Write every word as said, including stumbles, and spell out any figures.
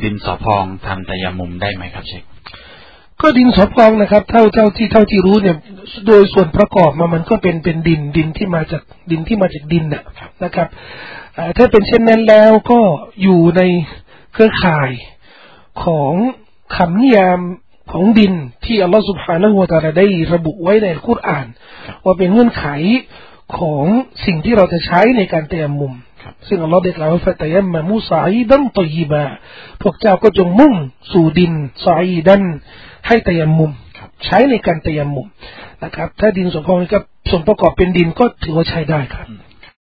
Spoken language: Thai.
ดินสอพองทำตัยมุมได้ไหมครับเชคก็ดินสอพองนะครับเท่าเท่าที่เท่าที่รู้เนี่ยโดยส่วนประกอบมามันก็เป็นเป็นดินดินที่มาจากดินที่มาจากดินน่ะนะครับถ้าเป็นเช่นนั้นแล้วก็อยู่ในเครือข่ายของคำนิยามของดินที่อัลลอฮฺ سبحانه และ تعالى ได้ระบุไว้ในอัลกุรอานว่าเป็นเงื่อนไขของสิ่งที่เราจะใช้ในการตัยมุมซึ่งอัลลอฮฺได้กล่าวว่าฟะตัยัมมะมูซออีดันฏอยยิบะพวกเจ้าก็จงมุ่งสู่ดินซออีดันให้ตัยมุมใช้ในการตัยมุมนะครับถ้าดินสมพงษ์กับส่วนประกอบเป็นดินก็ถือว่าใช้ได้ครับ